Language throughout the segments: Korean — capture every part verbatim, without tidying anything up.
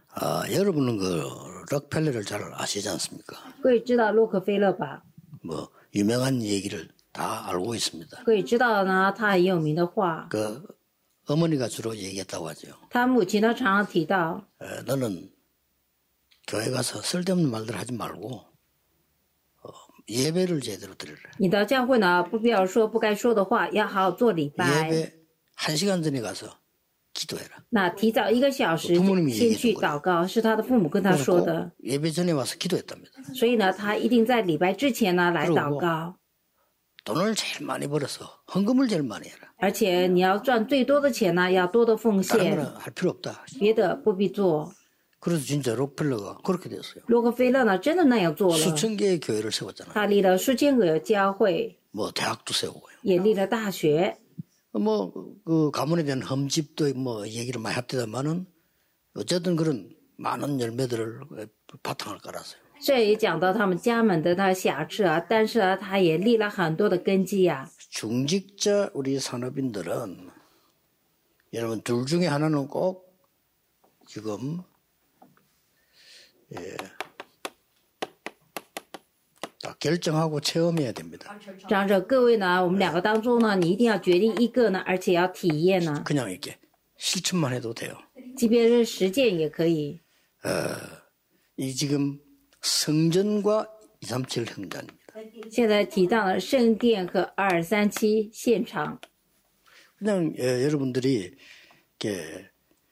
아, 여러분은 그 록펠러를 잘 아시지 않습니까? 各位知道洛克菲勒吧？ 뭐 유명한 얘기를 다 알고 있습니다. 各位知道呢，他很有名的话， 그 어머니가 주로 얘기했다고 하죠. 他母亲呢常常提到， 에, 너는 교회 가서 쓸데없는 말들 하지 말고 어, 예배를 제대로 드리라. 你到教会呢不必要说不该说的话，要好好做礼拜。 예배 한 시간 전에 가서 기도해라. 那提早一个小时先去祷告，是他的父母跟他说的。 예배 전에 와서 기도했답니다. 所以呢，他一定在礼拜之前呢来祷告。 돈을 제일 많이 벌어서 헌금을 제일 많이 해라. 而且你要赚最多的钱呢，要多的奉 다른 献， 거는 할 필요 없다. 别的不必做。 그래서 진짜 록펠러가 그렇게 됐어요. 洛克菲勒呢，真的那样做了。 수천 개의 교회를 세웠잖아요. 他立了数千个教会， 뭐 대학도 세우고요. 也立了大学。 뭐 그 가문에 대한 흠집도 뭐 얘기를 많이 합디다만은 어쨌든 그런 많은 열매들을 바탕을 깔았어요. 这也讲到他们家门的那瑕疵啊，但是呢，他也立了很多的根基呀、啊。 중직자 우리 산업인들은 여러분 둘 중에 하나는 꼭 지금 예, 다 결정하고 체험해야 됩니다. 长者各位呢，我们两个当中呢，你一定要决定一个呢，而且要体验呢。 그냥 이렇게 실천만 해도 돼요. 即便是实践也可以。 어, 이 지금 성전과 이삼칠 행전입니다. 现在提到了圣殿和二三七现场。 그냥 예, 여러분들이 이렇게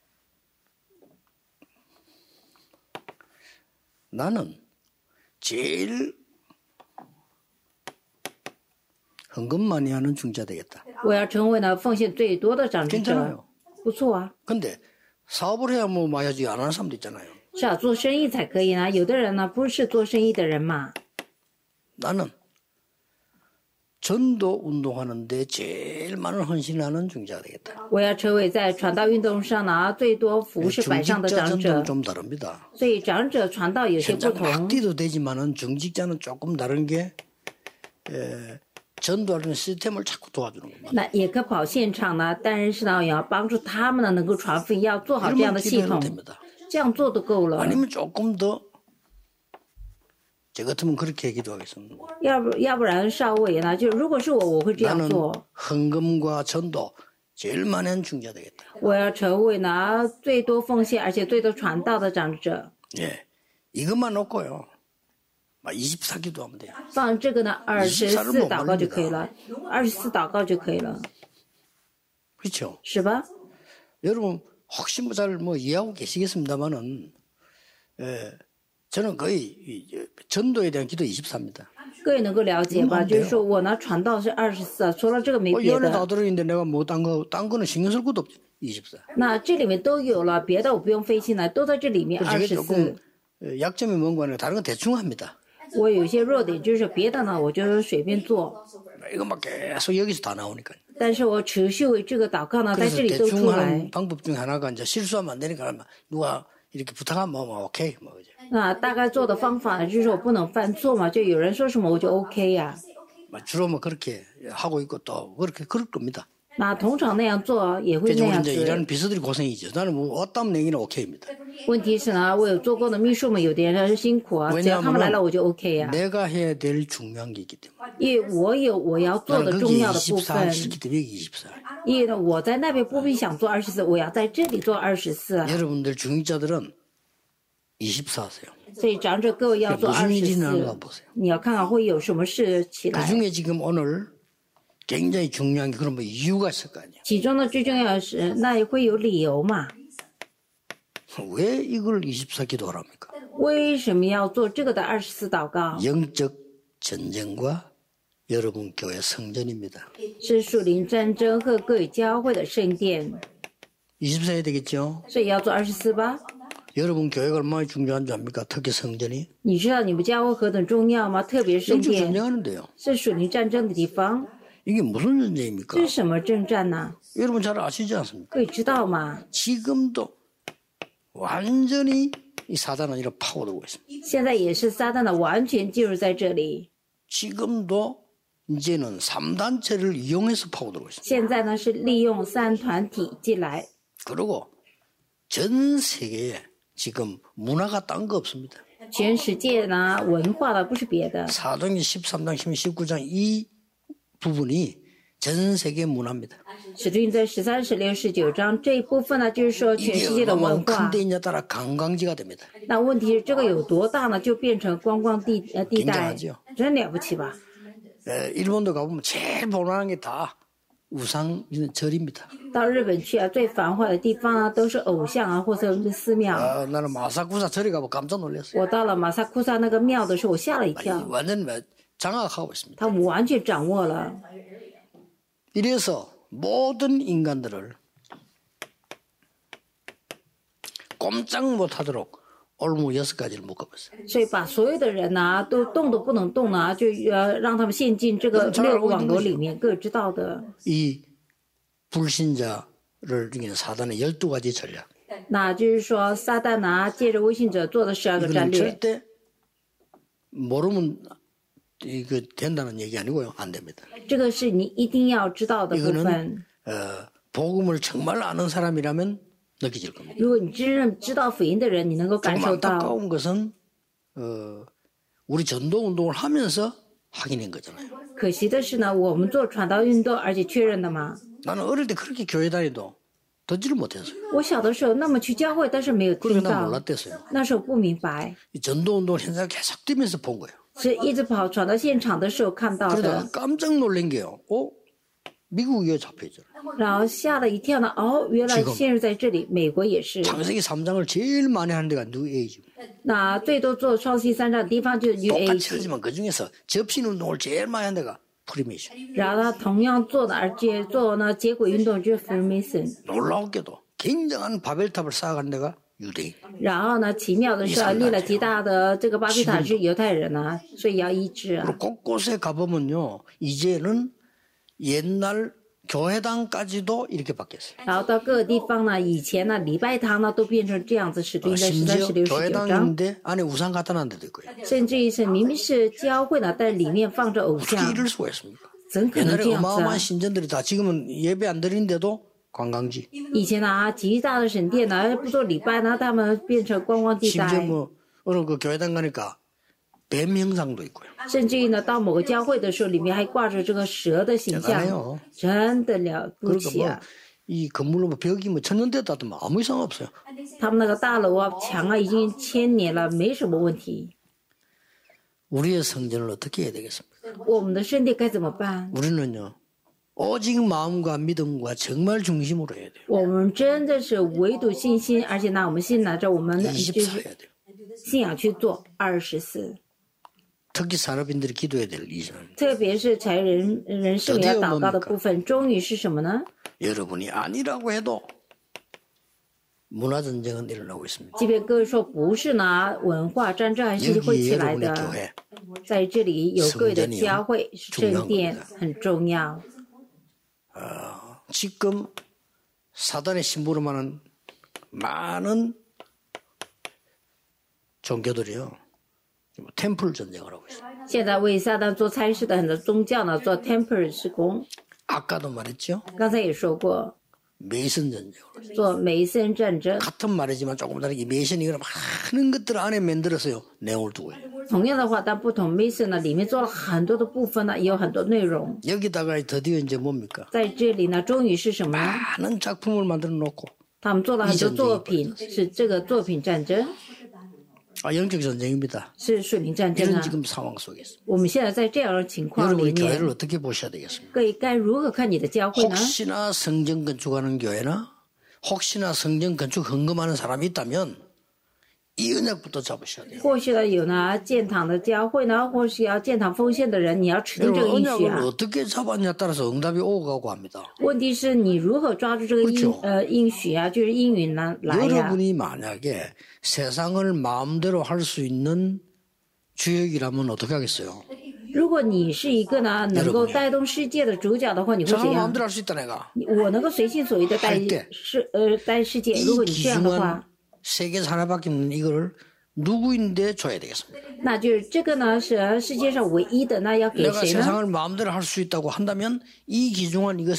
나는 제일 헌금 많이 하는 중자 되겠다. 我要成为呢奉献最多的长者。 괜찮아요. 不错啊。 근데 사업을 해야 뭐 마야지 안 하는 사람도 있잖아요. 是啊，做生意才可以呢。有的人呢不是做生意的人嘛。 나는 전도 운동하는데 제일 많은 헌신을 하는 중자가 되겠다. 我要成为在传道运动上呢最多服侍百上的 중직자 长者 전도는 。 좀 다릅니다. 所以长者传道有些不 현장 同。 학디도 되지만은 중직자는 조금 다른 게 에, 전도하는 시스템을 자꾸 도와주는 겁니다. 那也可跑现场呢，但是呢，也要帮助他们呢能够传福音，要做好这样的系 이러면 统， 됩니다. 这样做就够了。 아니면 조금 더 저 같으면 그렇게 기도하겠습니다. 要不要不然稍微呢，就如果是我，我会这样 나는 做。 헌금과 전도 제일 많이 한 중자 되겠다. 我要成为呢最多奉献而且最多传道的长者。 예, 이것만 놓고요. 막 이십사 기도하면 돼요. 放这个呢二十四祷告就可以了，二十四祷告就可以了， 그렇죠? 是吧？ 여러분 혹시 뭐 잘 뭐 이해하고 계시겠습니다만은 예, 저는 거의 이 전도에 대한 기도 이십사입니다. 各位能够了解吧？就是说我呢传道是二十四，除了这个没 어, 이 别 안에 다 的。 들어있는데 내가 뭐 딴 거, 딴 거는 신경 쓸 것도 없지. 이십사. 那这里面都有了，别的我不用费心了，都在这里面 그래서 二 제가 十 조금 四。 어, 약점이 뭔가 하면 다른 건 대충 합니다. 我有一些弱点，就是别的呢我就随便做， 이거 막 계속 여기서 다 나오니까. 但是我持续为这个祷告呢，在 그래서 这里都出 대충 来 하는 。 방법 중에 하나가 이제 실수하면 안 되니까 누가 이렇게 부탁하면 뭐, 뭐 오케이 뭐 그죠. 那大概做的方法呢，就是我不能犯错嘛，就有人说什么我就 OK 呀、 뭐 주로 뭐 그렇게 하고 있고 또 그렇게 그럴 겁니다. 那通常那样做也会 그래서 那 우리 样 이제 子。 일하는 비서들이 고생이죠. 나는 뭐 어떤 얘기는 오케이입니다. 问题是呢，我有做过的秘书们，有的人是辛苦啊，只要他们来了我就 OK 呀、 내가 해야 될 중요한 게 있기 때문에. 因为我有我要做的 나는 重 거기에 要的部 이십사 分， 싫기 때문에 이십사. 因为呢我在那边不必想做二十四，我要在这里做二十四啊。 여러분들 중직자들은 이십사 하세요. 所以长者各位要做 무슨 二十 일이 四 나는가 보세요. ， 你要看看会有什么事起 그 来。 중에 지금 오늘 굉장히 중요한 게 그런 뭐 이유가 있을 거 아니에요. 其中呢最重要的是，那也会有理由嘛？ 왜 이걸 이십사 기도하랍니까? 为什么要做这个的二十四祷告？ 영적 전쟁과 여러분 교회 성전입니다. 是属灵战争和各位教会的圣殿， 이십사 해야 되겠죠? 所以要做二十四吧？ 여러분 교회가 얼마나 중요한 줄 압니까? 특히 성전이 你知道你们教会何等重要吗？特别圣 영적 殿 전쟁하는데요. 是属灵战争的地方， 이게 무슨 전쟁입니까? 这是什么征战呢？ 여러분 잘 아시지 않습니까? 各位知道吗？ 지금도 완전히 이 사단은 이렇게 파고들고 있습니다. 现在也是撒旦的完全进入在这里， 지금도 이제는 삼 단체를 이용해서 파고들고 있습니다. 现在呢是利用三团体进来， 그리고 전 세계에 지금 문화가 딴 거 없습니다. 全世界呢文化的不是别的， 사도행전 십삼 장, 십구 장 이 부분이 전 세계 문화입니다. 使徒行传十三、十六、十九章这一部分呢，就是说全 이게 世界的文 얼마나 化 큰 。 데있냐에 따라 관광지가 됩니다. 那问题是这个有多大呢？就变成观光地呃地带 굉장하죠 ， 真了不起吧？ 에, 일본도 가보면 제일 볼만한 게 다 우상 있는 절입니다. 到日本去啊，最繁华的地方啊，都是偶像啊，或者是寺庙。 아, 나는 마사쿠사 절에 가고 깜짝 놀랐어요. 我到了马萨库萨那个庙的时候，我吓了一跳， 완전히 장악하고 있습니다. 他完全掌握了。 이래서 모든 인간들을 꼼짝 못하도록 올무 여섯 가지를 묶어봤어요. 所以把所有的人呢、都动都不能动呢，就呃让他们陷进这个六个网罗里面，各有知道的。 이 불신자를 이기는 사단의 열두 가지 전략. 那就是说，撒旦呢、借着微信者做的十二个战 이거는 略， 절대 모르면 이거 된다는 얘기 아니고요. 안 됩니다. 这个是你一定要知道的部 이거는 分。 어, 복음을 정말 아는 사람이라면 느껴질 겁니다. 如果你真正知道福音的人，你能够感 조금 受到。 안타까운 것은 어, 우리 전도 운동을 하면서 확인한 거잖아요. 可惜的是呢，我们做传道运动，而且确认的嘛。 나는 어릴 때 그렇게 교회 다니도 듣지를 못했어요. 我小的时候那么去教会，但是没有 그래서 听 난 到， 몰랐댔어요. 那时候不明白， 이 전도 운동을 현장에 계속 뛰면서 본 거예요. 是一直跑传到现场的时候看到 그러다가 的， 깜짝 놀란 게요. 어? 미국에 잡혀있잖아요. 然后吓了一跳呢。哦，原来 지금 陷入在这里，美国也是。 창세기 삼 장을 제일 많이 하는 데가 뉴 에이지. 那最多做创世三章的地方就是 New 똑같이 Age， 하지만 그 중에서 접신 운동을 제일 많이 하는 데가 프리메이션. 然后他同样做的，而且做呢接轨运动就是 Freemason。 놀라웠게도 굉장한 바벨탑을 쌓아가는 데가 유대인. 然后呢，奇妙的是啊，立了极大的这个巴比塔是犹太人啊，所以要医治啊。 그리고 곳곳에 가보면요. 이제는 옛날 교회당까지도 이렇게 바뀌었어요. 然后到各个地方呢，以前呢礼拜堂呢都变成这样子，使徒行传十三、 심지어 十六、十九章， 교회당인데 안에 우상 갖다 놨는 데도 있고요. 甚至于是明明是教会呢，但里面放着偶 어떻게 像， 이럴 수가 있습니까? 怎可能 옛날에 这样子啊 어마어마한 ？ 신전들이 다 지금은 예배 안 드리는데도 관광지. 以前呢啊，极大的神殿呢不做礼拜呢，他们变成观光地 심지어 带， 뭐 어느 그 교회당 가니까 뱀 형상도 있고요. 甚至于呢到某个教会的时候，里面还挂着这个蛇的形象， 대단해요. 真的了不 그러니까 起 뭐 啊！ 이 건물로 뭐 벽이 뭐 천년됐다도 뭐 아무 이상 없어요. 他们那个大楼啊墙啊已经千年了，没什么问题。 우리의 성전을 어떻게 해야 되겠습니까? 我们的圣殿该怎么办？ 우리는요. 오직 마음과 믿음과 정말 중심으로 해야 돼요. 我们真的是唯独信心，而且拿我们信拿着我们的就 이십사 是 해야 돼요. 信仰去做二十四。 특히 산업인들이 기도해야 될 이십사. 特别是财人人士们要祷告的部分，终于是什么呢？ 여러분이 아니라고 해도 문화 전쟁은 일어나고 있습니다. 即便各位说不是呢，文化战争还是会 여기 起来 여러분의 的。 교회 在这里有各位的教会圣殿很重要。 지금 사단의 심부름하는 많은 종교들이요. 템플 전쟁을 하고 있어요. 现在为撒旦做差事的很多宗教呢，做 temple 施工。 아까도 말했죠. 刚才也说过， 메이슨 전쟁을. 做梅森战争。 같은 말이지만 조금 다르게 메이슨이 많은 것들 안에 만들어서요. 내용을 두고 해요. 同样的话，但不同 Mason 呢，里面做了很多的部分呢，也有很多内容。 여기다가 드디어 이제 뭡니까? 在这里呢，终于是什么？ 많은 작품을 만들어 놓고 他们做了很多作品，是这个作品战争， 아, 영적 전쟁입니다. 是水平战争 이런 啊。 지금 상황 속에 있습니다. 我们现在在这样的情况里 여러분이 面， 교회를 어떻게 보셔야 되겠습니까? 各位该如何看你的教会呢？ 혹시나 성전 건축하는 교회나 혹시나 성전 건축 헌금하는 사람이 있다면 이 언약부터 잡으셔야 돼요. 或许呢有呢建堂的教会呢，或是要建堂奉献的人，你要持定这个 여러분 应许 언약을 啊。 어떻게 잡았냐에 따라서 응답이 오고 가고 합니다. 问题是你如何抓住这个应 그렇죠 呃应许啊，就是应允呢来呀、 여러분이 만약에 세상을 마음대로 할 수 있는 주역이라면 어떻게 하겠어요? 如果你是一个呢能够带动世界的主角的话，你会怎 세상을 样？ 마음대로 할 수 있다 내가. 你我能够随心所欲的带 할때 世呃带世界，如果 이 你这样的 귀중한 话， 세계 하나밖에 없는 이거를 누구인데 줘야 되겠습니다. 那就是这个呢是世界上唯一的，那要给 내가 谁呢？ 세상을 마음대로 할 수 있다고 한다면 이 귀중한 이것을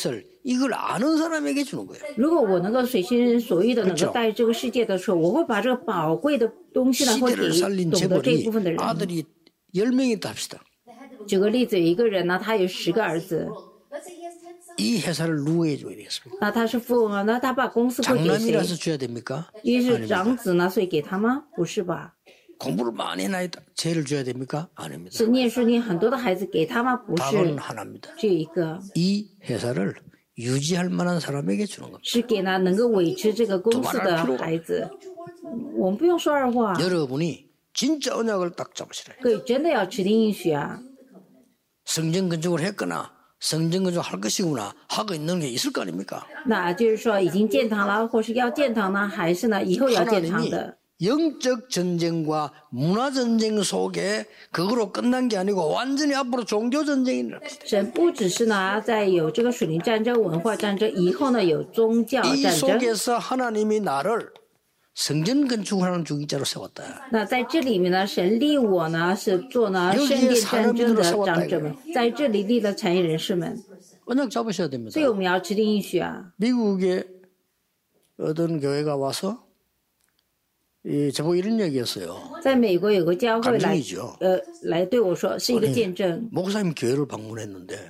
이걸 아는 사람에게 주는 거예요. 如果我能够随心所欲的能 그렇죠 够带这个世界的时候，我会把这个宝贵的东西呢，会 시대를 给 살린 懂得这一 재벌이 部分的人。 아들이 열 명 있다 합시다. 举个例子，有一个人呢，他有十个儿子， 이 회사를 누구에게 줘야 되겠습니까? 那他是富翁啊，那他把公司会给谁？ 장남이라서 줘야 됩니까? 因为是长子呢，所以给他吗？不是吧？ 공부를 많이 해놔야 죄를 줘야 됩니까? 아닙니다. 是念书念很多的孩子给他吗？不 답은 是， 하나입니다. 只有一个， 이 회사를 유지할 만한 사람에게 주는 겁니다. 是给呢能够维持这个公司的孩子。我们不用说二话， 여러분이 진짜 언약을 딱 잡으시라. 各位真的要持定应许啊！ 성전 건축을 했거나 성전 건축 할 것이구나 하고 있는 게 있을 거 아닙니까? 那就是说已经建堂了，或是要建堂呢，还是呢以后要建堂 하나님이 的？ 영적 전쟁과 문화 전쟁 속에 그거로 끝난 게 아니고 완전히 앞으로 종교 전쟁이라. 神不只是呢在有这个属灵战争、文化战争，以后呢有宗教 이 战争。 속에서 하나님이 나를 성전 건축하는 중인자로 세웠다. 那在这里面呢，神立我呢是做呢圣殿战争的长者们，在这里立了产业人士们， 언약 잡으셔야 됩니다. 所以我们要持定应许啊。 미국의 어떤 교회가 와서 이 저보고 이런 얘기했어요. 在美国有个教会来 감정이죠. 呃来对我说，是一个见证。 목사님 교회를 방문했는데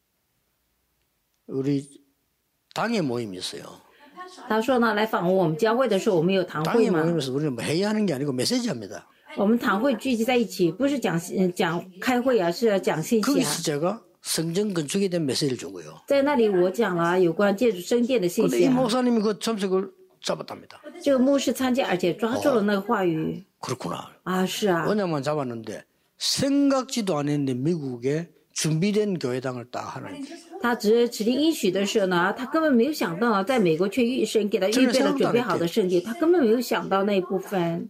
우리 당의 모임이 있어요. 他说呢，来访问我们教会的时候，我们有堂会 당의 嘛？ 모임에서 우리는 뭐 회의하는 게 아니고 메시지합니다. 我们堂会聚集在一起，不是讲嗯讲开会啊，是讲信息啊。 거기서 제가 성전 건축에 대한 메시지를 준 거예요. 在那里我讲了有关建筑圣殿的信 근데 息 이 啊。 목사님이 그 점색을 잡았답니다. 这个牧师参加，而且抓住了那个话语 그렇구나. 啊，是啊。 언약만 잡았는데 생각지도 않았는데 미국에 준비된 교회당을 딱 하는. 他只是指定应许的时候呢，他根本没有想到，在美国却预神给他预备了准备好的圣殿，他根本没有想到那一部分。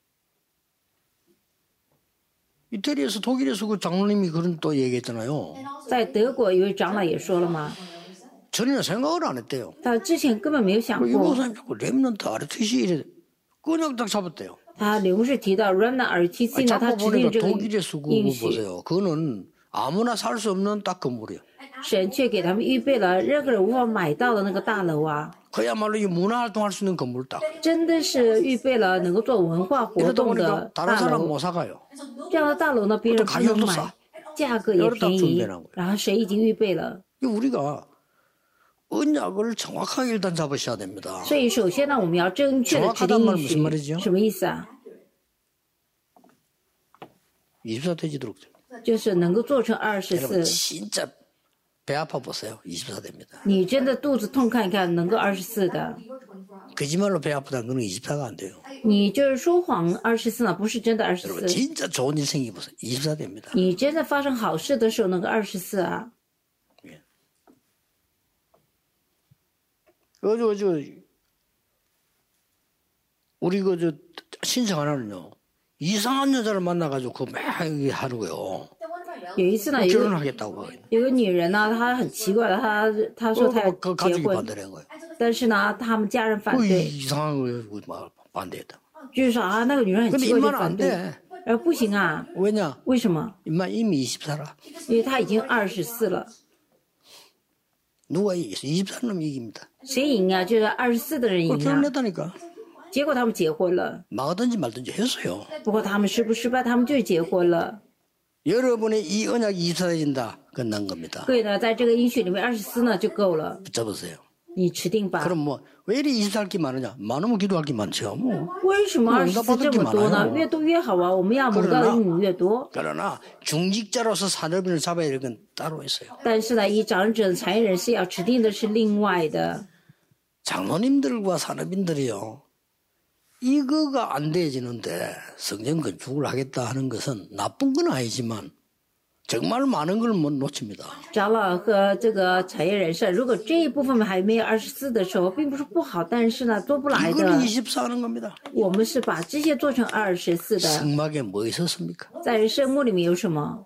이태리에서 독일에서 그 장로님이 그런 또 얘기했잖아요. 在德国一位长老也说了嘛， 전혀 생각을 안 했대요. 他之前根本没有想 이 过。 목사님 자꾸 렘넌트 아르티시 이래 그냥 딱 잡았대요. 他刘牧师提到 Remnant R T C 呢，他 자꾸 指定 보니까 这个 독일에서 그거 应许， 보세요. 그거는 아무나 살 수 없는 딱 건물이에요. 神却给他们预备了任何人无法买到的那个大楼啊， 그야말로 이 문화 활동할 수 있는 건물 딱. 真的是预备了能够做文化活 이러다 动 보니까 的 다른 大 사람 楼。 못 사가요. 这样的大楼呢，别人不能买，价格也便宜，然后谁已经预备了。 우리가 언약을 정확하게 일단 잡으셔야 됩니다. 所以首先呢，我们要正确的指定应许，什么意思啊？ 이십사 되지도록. 就是能够做成二十 여러분 四。 진짜 배 아파 보세요. 이십사 됩니다. 你真的肚子痛看一看，能够二十四的。 거짓말로 배 아프다는 거는 이십사가 안 돼요. 你就是说谎二十四呢，不是真的二十 여러분 四。 진짜 좋은 일 생기 보세요. 이십사 됩니다. 你真的发生好事的时候，能够二十四啊。 그저 저 우리 그 저 신청 하나는요. 이상한 여자를 만나가지고 그 막 하고요. 有一次呢，有个 결혼하겠다고. 有个女人呢，她很奇怪的，她她说她要 그 结 가족이 婚， 반대한 거예요. 但是呢，他们家人反 그 对， 이상한 거 막 반대했다. 就是说啊，那个女人很 근데 奇怪就 입만 反 안 对， 돼. 呃，不行啊， 왜냐? 为什么？ 입만 이미 이십사라. 因为她已经二十四了， 누가 이겼어? 이십사 놈이 이깁니다. 谁赢啊？就是二十四的人 그걸 赢啊。 결혼했다니까. 结果他们结婚了， 망하든지 말든지 했어요. 不过他们失不失败，他们就结婚了。 여러분의 이 언약이 이십사해진다. 끝난 겁니다. 所以呢，在这个应许里面，二十四呢就够了， 붙잡으세요. 你持定吧。 그럼 뭐 왜 이리 이십사 할 게 많으냐? 많으면 기도할 게 많죠. 뭐. 为什么二十四这么多呢？越多越好啊！我们要蒙到的应许越多。 그러나 중직자로서 산업인을 잡아야 될 건 따로 있어요. 但是呢，以长者的产业人士要指定的是另外的。 장로님들과 산업인들이요. 이거가 안 돼지는데 성전 건축을 하겠다 하는 것은 나쁜 건 아니지만 정말 많은 걸 못 놓칩니다. 长老和这个产业人士，如果这一部分还没有二十四的时候，并不是不好，但是呢，做不来 이걸 的。 이십사 하는 겁니다. 我们是把这些做成二十四的。 성막에 뭐 있었습니까? 在圣幕里面有什么？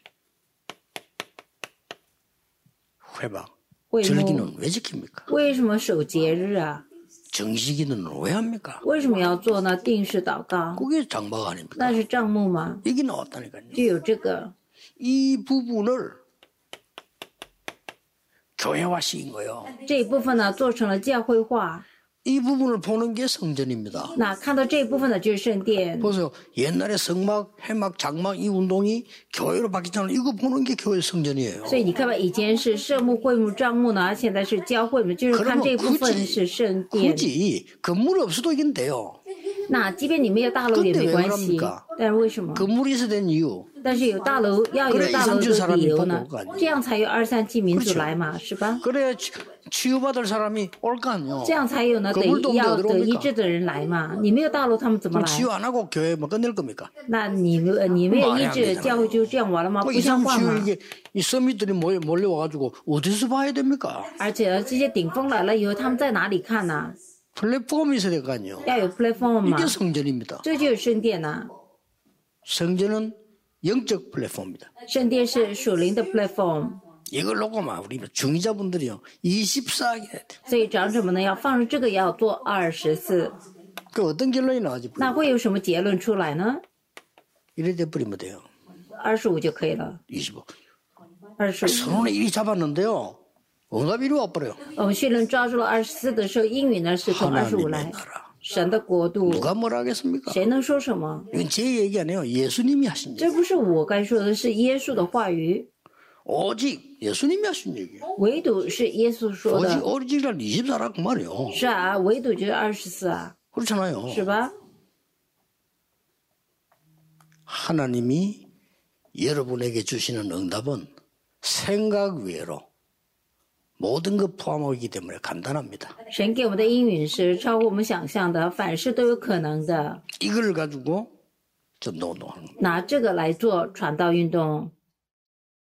회방. 会幕。 절기는 왜 지킵니까? 为什么守节日啊？ 정식이는 왜 합니까? 为什么要做呢？定时祷告， 그게 장막 아닙니까? 那是账目吗？ 이게 나왔다니까요. 就有这个。 이 부분을 교회화시킨 거예요. 这一部分呢做成了教会化。 이 부분을 보는 게 성전입니다. 那看到这一部分的就是圣殿。 보세요. 옛날에 성막, 해막, 장막 이 운동이 교회로 바뀌잖아요. 이거 보는 게 교회 성전이에요. 所以你看吧，以前是圣幕、会幕、帐幕呢，现在是教会嘛，就是看这一部分是圣殿。 굳이 건물 없어도 이건 돼요. 那即便你没有大楼也没关系，但是为什么？ 건물이 있어야 되는 이유. 但是有大楼，要有大楼的理由呢？这样才有二三七民族来嘛，是吧？ 그래야 치유받을 사람이 올 거 아니에요. 这样才有呢，得要得医治的人来嘛。你没有大楼，他们怎么来？ 치유 안 하고 교회 뭐 끝낼 겁니까? 那你你没有医治，教会就这样完了吗？不像话嘛。 이게 이 서밋들이 몰려 몰려와가지고 어디서 봐야 됩니까? 而且这些顶峰来了以后，他们在哪里看呢？ 플랫폼이 있어야 될 거 아니에요. 要有 platform 嘛， 이게 성전입니다. 这就是圣殿呐。 성전은 영적 플랫폼입니다. 圣殿是属灵的 platform。 이걸 놓고 막 우리 중위자분들이요 이십사 하게 돼요. 所以长者们呢要放着这个也要做二十四。 그 어떤 결론이 나오지? 那会有什么结论出来呢？ 이래 돼 버리면 돼요. 二十五就可以了。 이십오. 二十五。 선언에 일이 잡았는데요. 응답이 이리 와버려요. 我们训练抓住了二十四的时候，英语呢是从二十五 하나님의 来。 나라. 神的国度， 누가 뭐라 하겠습니까? 谁能说什么？ 이건 제 얘기 아니에요. 예수님이 하신 얘기. 这不是我该说的，是耶稣的话语， 오직 예수님이 하신 얘기예요. 唯独是耶稣说 오직 的。 오직이란 이십사라 그 말이에요. 是啊，唯独就是二十四啊， 그렇잖아요. 是吧？ 하나님이 여러분에게 주시는 응답은 생각 외로 모든 것 포함하고 있기 때문에 간단합니다. 神给我们的应允是超乎我们想象的，凡事都有可能的。 이걸 가지고 전도운동하는 겁니다. 拿这个来做传道运动，